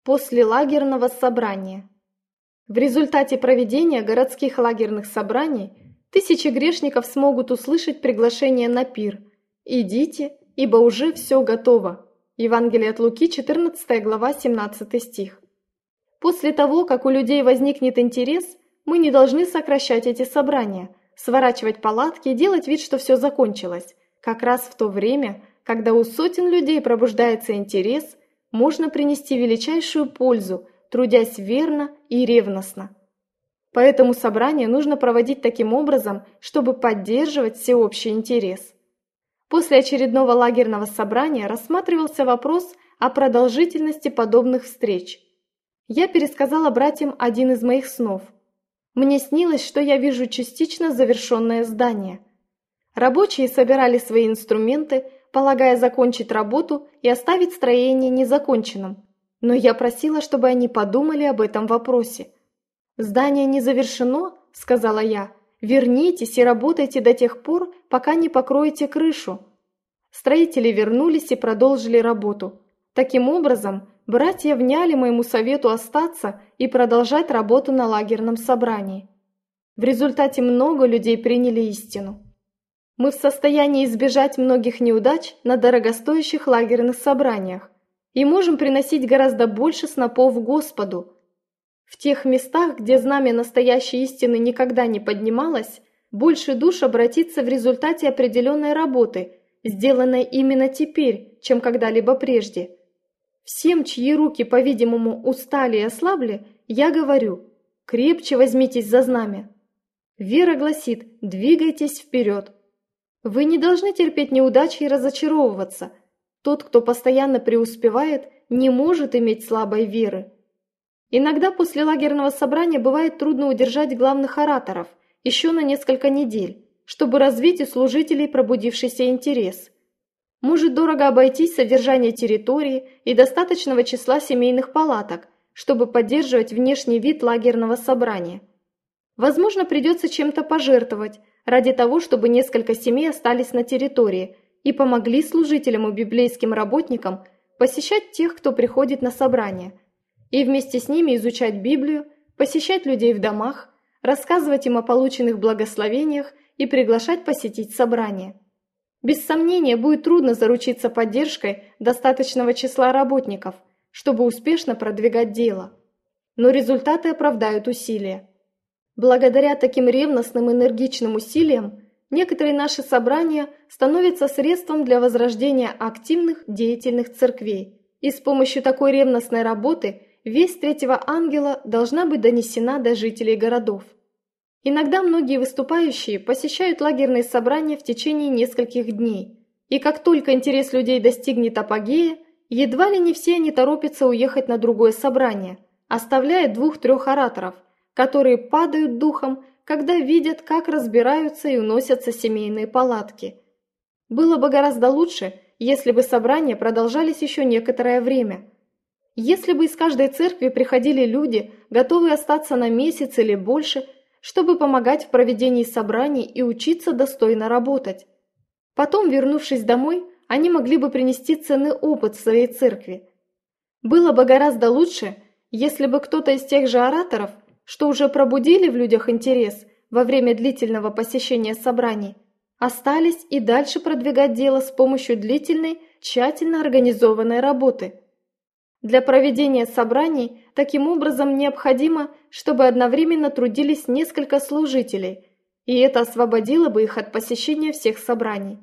После лагерного собрания. В результате проведения городских лагерных собраний тысячи грешников смогут услышать приглашение на пир «Идите, ибо уже все готово». Евангелие от Луки, 14 глава, 17 стих. После того, как у людей возникнет интерес, мы не должны сокращать эти собрания, сворачивать палатки и делать вид, что все закончилось. Как раз в то время, когда у сотен людей пробуждается интерес, можно принести величайшую пользу, трудясь верно и ревностно. Поэтому собрание нужно проводить таким образом, чтобы поддерживать всеобщий интерес. После очередного лагерного собрания рассматривался вопрос о продолжительности подобных встреч. Я пересказала братьям один из моих снов. Мне снилось, что я вижу частично завершенное здание. Рабочие собирали свои инструменты, полагая закончить работу и оставить строение незаконченным. Но я просила, чтобы они подумали об этом вопросе. «Здание не завершено», — сказала я. «Вернитесь и работайте до тех пор, пока не покроете крышу». Строители вернулись и продолжили работу. Таким образом, братья вняли моему совету остаться и продолжать работу на лагерном собрании. В результате много людей приняли истину. Мы в состоянии избежать многих неудач на дорогостоящих лагерных собраниях и можем приносить гораздо больше снопов Господу. В тех местах, где знамя настоящей истины никогда не поднималось, больше душ обратится в результате определенной работы, сделанной именно теперь, чем когда-либо прежде. Всем, чьи руки, по-видимому, устали и ослабли, я говорю: крепче возьмитесь за знамя. Вера гласит: двигайтесь вперед. Вы не должны терпеть неудачи и разочаровываться. Тот, кто постоянно преуспевает, не может иметь слабой веры. Иногда после лагерного собрания бывает трудно удержать главных ораторов еще на несколько недель, чтобы развить у служителей пробудившийся интерес. Может дорого обойтись содержание территории и достаточного числа семейных палаток, чтобы поддерживать внешний вид лагерного собрания. Возможно, придется чем-то пожертвовать, ради того, чтобы несколько семей остались на территории и помогли служителям и библейским работникам посещать тех, кто приходит на собрание, и вместе с ними изучать Библию, посещать людей в домах, рассказывать им о полученных благословениях и приглашать посетить собрание. Без сомнения, будет трудно заручиться поддержкой достаточного числа работников, чтобы успешно продвигать дело. Но результаты оправдают усилия. Благодаря таким ревностным энергичным усилиям некоторые наши собрания становятся средством для возрождения активных деятельных церквей, и с помощью такой ревностной работы весть третьего ангела должна быть донесена до жителей городов. Иногда многие выступающие посещают лагерные собрания в течение нескольких дней, и как только интерес людей достигнет апогея, едва ли не все они торопятся уехать на другое собрание, оставляя 2-3 ораторов, которые падают духом, когда видят, как разбираются и уносятся семейные палатки. Было бы гораздо лучше, если бы собрания продолжались еще некоторое время. Если бы из каждой церкви приходили люди, готовые остаться на месяц или больше, чтобы помогать в проведении собраний и учиться достойно работать. Потом, вернувшись домой, они могли бы принести ценный опыт в своей церкви. Было бы гораздо лучше, если бы кто-то из тех же ораторов, что уже пробудили в людях интерес во время длительного посещения собраний, остались и дальше продвигать дело с помощью длительной, тщательно организованной работы. Для проведения собраний таким образом необходимо, чтобы одновременно трудились несколько служителей, и это освободило бы их от посещения всех собраний.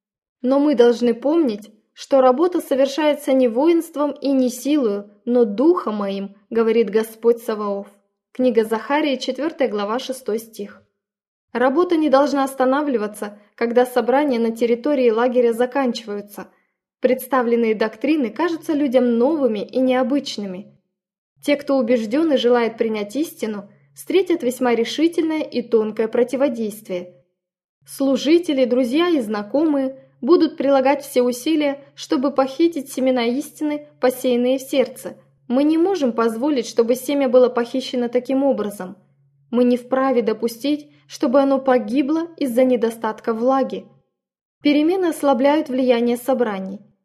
Но мы должны помнить, что работа совершается не воинством и не силою, но Духом моим, говорит Господь Саваоф. Книга Захарии, 4 глава, 6 стих. Работа не должна останавливаться, когда собрания на территории лагеря заканчиваются. Представленные доктрины кажутся людям новыми и необычными. Те, кто убежден и желает принять истину, встретят весьма решительное и тонкое противодействие. Служители, друзья и знакомые будут прилагать все усилия, чтобы похитить семена истины, посеянные в сердце. Мы не можем позволить, чтобы семя было похищено таким образом. Мы не вправе допустить, чтобы оно погибло из-за недостатка влаги. Перемены ослабляют влияние собраний.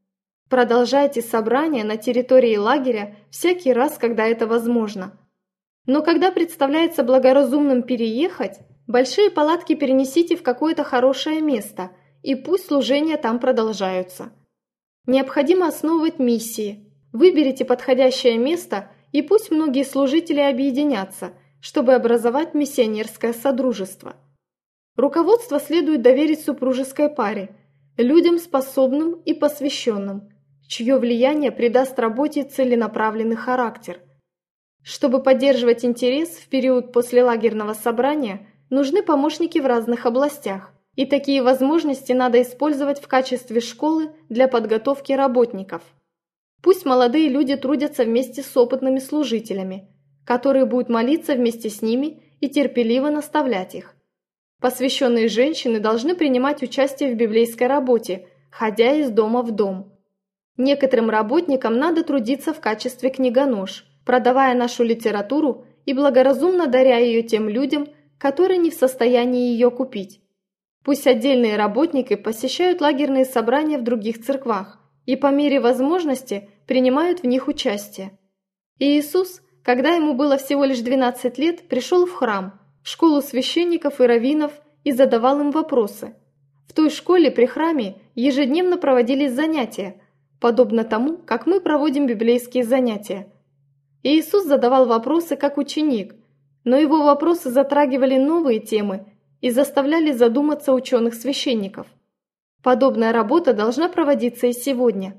Продолжайте собрания на территории лагеря всякий раз, когда это возможно. Но когда представляется благоразумным переехать, большие палатки перенесите в какое-то хорошее место, и пусть служения там продолжаются. Необходимо основывать миссии. Выберите подходящее место, и пусть многие служители объединятся, чтобы образовать миссионерское содружество. Руководство следует доверить супружеской паре, людям способным и посвященным, чье влияние придаст работе целенаправленный характер. Чтобы поддерживать интерес в период после лагерного собрания, нужны помощники в разных областях, и такие возможности надо использовать в качестве школы для подготовки работников. Пусть молодые люди трудятся вместе с опытными служителями, которые будут молиться вместе с ними и терпеливо наставлять их. Посвященные женщины должны принимать участие в библейской работе, ходя из дома в дом. Некоторым работникам надо трудиться в качестве книгонож, продавая нашу литературу и благоразумно даря ее тем людям, которые не в состоянии ее купить. Пусть отдельные работники посещают лагерные собрания в других церквах и по мере возможности принимают в них участие. И Иисус, когда ему было всего лишь 12 лет, пришел в храм, в школу священников и раввинов и задавал им вопросы. В той школе при храме ежедневно проводились занятия, подобно тому, как мы проводим библейские занятия. И Иисус задавал вопросы как ученик, но его вопросы затрагивали новые темы и заставляли задуматься ученых-священников. Подобная работа должна проводиться и сегодня.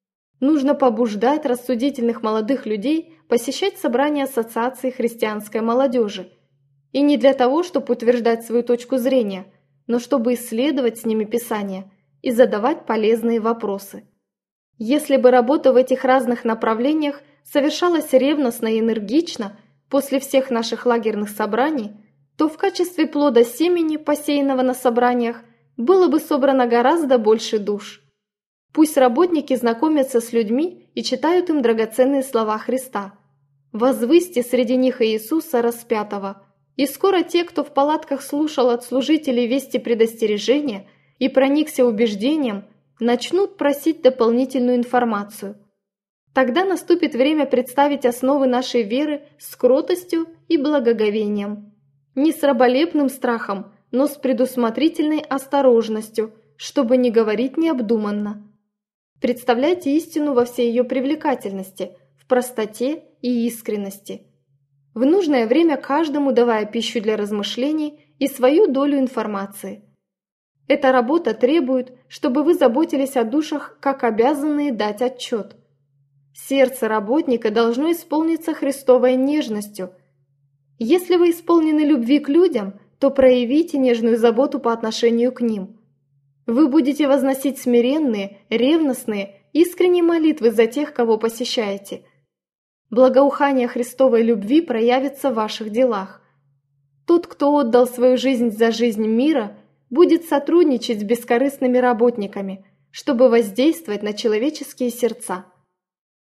Нужно побуждать рассудительных молодых людей посещать собрания Ассоциации христианской молодежи. И не для того, чтобы утверждать свою точку зрения, но чтобы исследовать с ними Писание и задавать полезные вопросы. Если бы работа в этих разных направлениях совершалась ревностно и энергично после всех наших лагерных собраний, то в качестве плода семени, посеянного на собраниях, было бы собрано гораздо больше душ. Пусть работники знакомятся с людьми и читают им драгоценные слова Христа. Возвысьте среди них Иисуса распятого. И скоро те, кто в палатках слушал от служителей вести предостережения и проникся убеждением, начнут просить дополнительную информацию. Тогда наступит время представить основы нашей веры с кротостью и благоговением. Не с раболепным страхом, но с предусмотрительной осторожностью, чтобы не говорить необдуманно. Представляйте истину во всей ее привлекательности, в простоте и искренности. В нужное время каждому давая пищу для размышлений и свою долю информации. Эта работа требует, чтобы вы заботились о душах, как обязанные дать отчет. Сердце работника должно исполниться Христовой нежностью. Если вы исполнены любви к людям, то проявите нежную заботу по отношению к ним. Вы будете возносить смиренные, ревностные, искренние молитвы за тех, кого посещаете. Благоухание Христовой любви проявится в ваших делах. Тот, кто отдал свою жизнь за жизнь мира, будет сотрудничать с бескорыстными работниками, чтобы воздействовать на человеческие сердца.